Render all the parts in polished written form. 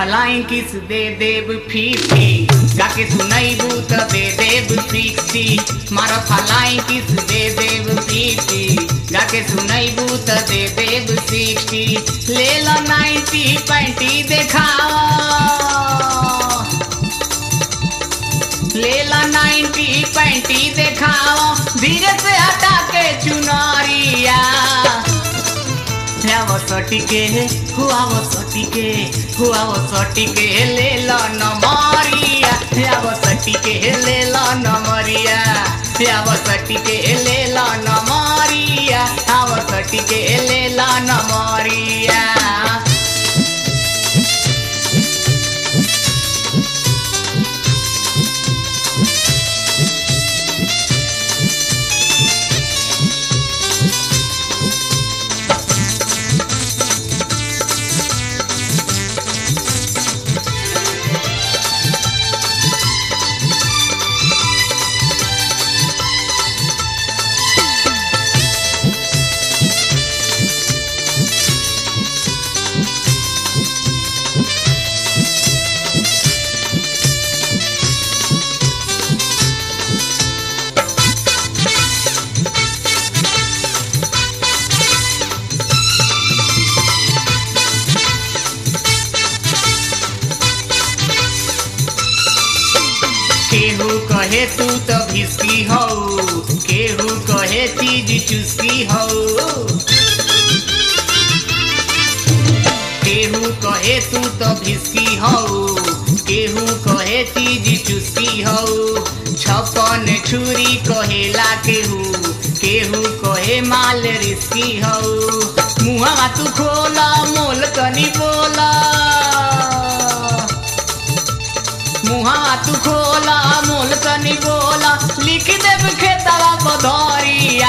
फलाई किस दे देव 50 जाके सुनाइबू त दे देव 60 मारो फलाई किस दे देव 50 जाके सुनाइबू त दे देव 60 ले लो 90 पैंटी देखाओ ले ला 90 पैंटी देखाओ धीरे से हटा के चुनरिया वो सटिके हुआ वो सटिके ले ला नमरिया वो सटिके ले ला नमरिया वो सटिके ले ला नमरिया वो सटिके ले ला नमरिया केहू कहे तू तो भिस्की हो केहू कहे चीज चुस्की हो केहू कहे तू तो भिस्की हो केहू कहे चीज चुस्की हो छप्पन छुरी कहेला केहू कहे माल रिस्की हो मुहवा तू खोला मोल तनी बोला मुहा तू खोला मोल तनी बोला लिख देव खेतवा बधरिया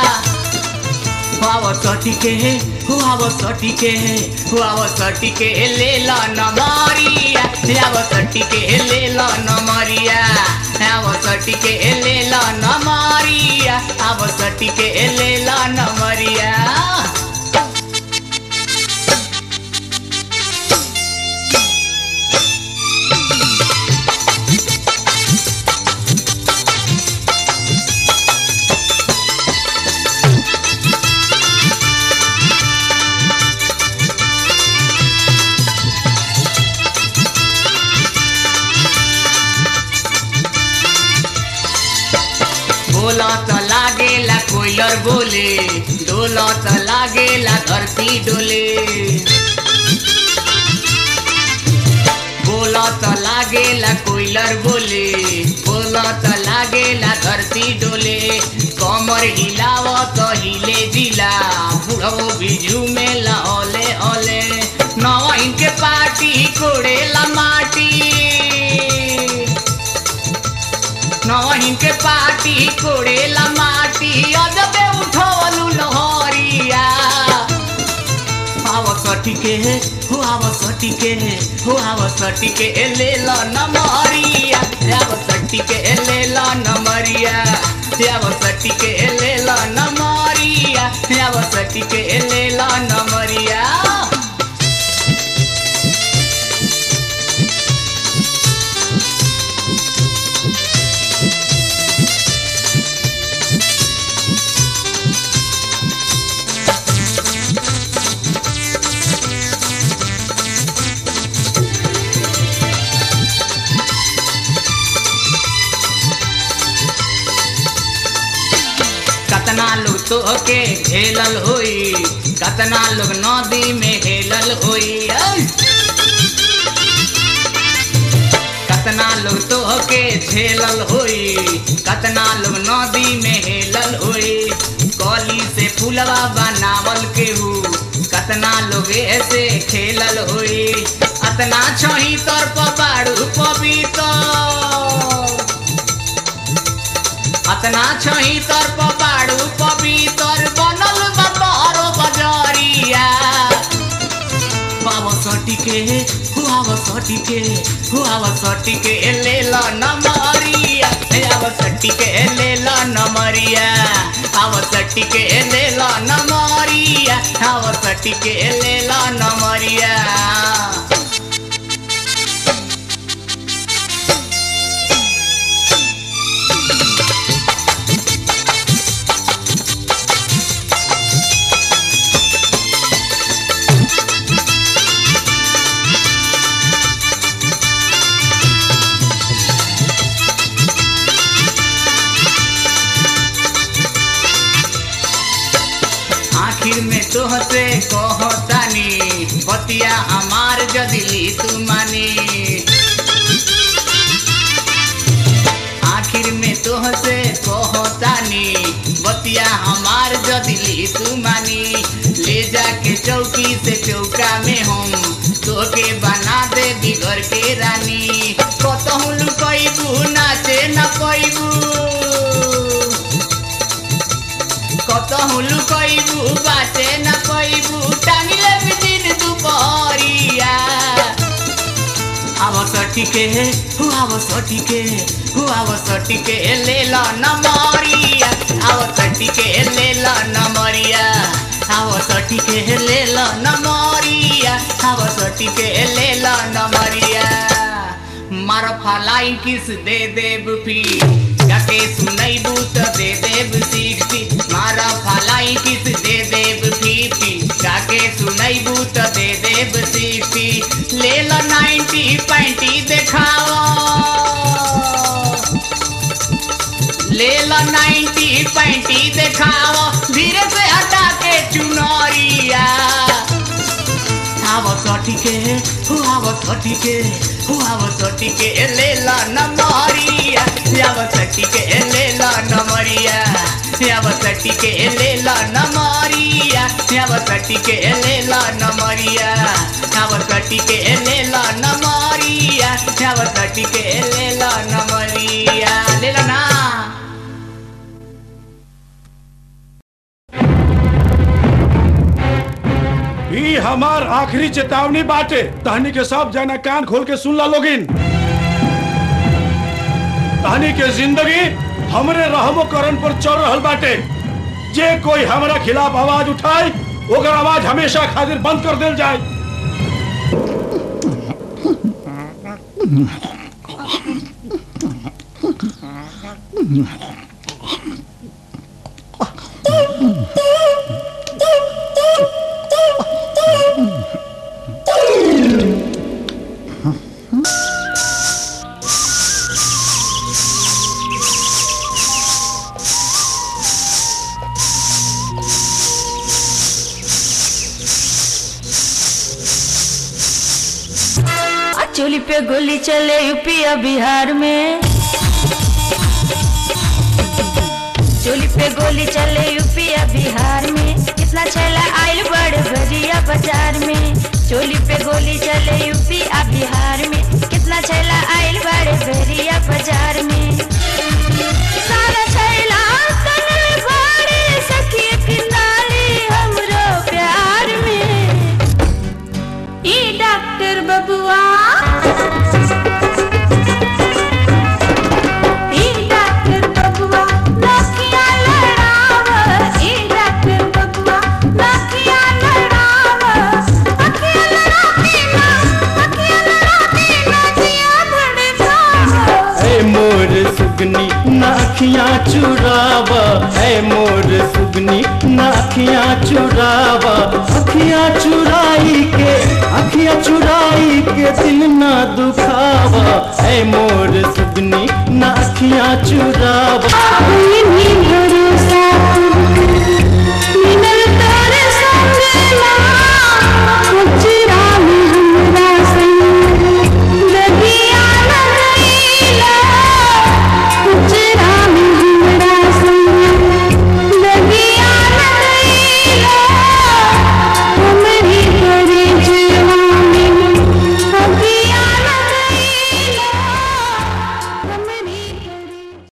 हुआ सटिके ले ला नमरिया वो सटिके ले ला नमरिया वो सटिके ले ला नमरिया वो सटिके ले ला नमरिया बोला तो लागेला कोयलर बोले डोला तो लागेला धरती डोले बोला तो लागेला कोयलर बोले बोला तो लागेला धरती डोले कमर हिलाव तो हिले जिला बुढ़ो बिजू में लहले हले नवा इनके पार्टी कोड़ेला माटी नवहिन के पार्टी कोड़ेला माटी अजबे उठवलू लहरिया सटिके ले ला नमरिया सटिके ले ला नमरिया सटिके ले ला नमरिया सटिके ले ला नमरिया कतना लोग तो के हेलल होई कतना लोग नदी में हेलल होई कतना लोग तो के झेलल होई कतना लोग नदी में हेलल होई कली से फूलवा बनावल केहू कतना लोग ऐसे खेलल होई अतना छही तर पबाड़ू पपीता अतना छही तर पबाड़ू पपीतर बनल बतहरो बजरिया बाबा सटिके ले ला नमरिया सटिके ले ला नमरिया सटिके ले ला नमरिया सटिके ले ला नमरिया बतिया हमार जदिली तू मानी आखिर में तोहसे कहतानी बतिया हमार जदिली तू मानी ले जाके चौकी से चौका में हम तोके बना दे बिगड़ के रानी कतहु लुकैबू नाचे न पैबू कतहु लुकैबू बाटे न पैबू टांगले दिन दुपहरिया आव सटिके ले लो नमरिया आव सटिके ले लो नमरिया आव सटिके ले लो नमरिया आव सटिके ले लो नमरिया मार फलाई किस दे देब पी जाके सुनैबू तो दे देब 60 मार फलाई किस दे देब 50 जाके सुनैबू तो दे देब 60 ले लो 90 पैंटी देखाओ ले लो 90 पैंटी देखाओ धीरे से हटा के चुनरिया आव सटिके ले लो नमरिया आव सटिके ले लो नमरिया आव सटिके ले लो नमरिया आव सटिके ले लो नमरिया आव सटिके ले लो नमरिया आव सटिके ले लो नमरिया ले लो ना ई हमार आखिरी चेतावनी बाटे तहनी के सब जना कान खोल के सुन ला लोगिन तहनी के जिंदगी हमरे रहमो करन पर चल रहल बाटे जे कोई हमरा खिलाफ आवाज उठाए ओकर आवाज हमेशा खातिर बंद कर देल जाए चोली पे गोली चले यूपी और बिहार में चोली पे गोली चले यूपी और बिहार में कितना चला आइल बड़ बजिया बाजार में चोली पे गोली चले यूपी और बिहार में कितना चला आइल बड़ बजिया बाजार में सारा चला तन बड़े सखी किनारे हमरो प्यार में ई डॉक्टर बबुआ नाखियाँ चुरावा है मोर सुगनी नाखियाँ चुरावा अखियाँ चुराई के दिल ना दुखावा है मोर सुगनी नाखियाँ चुरावा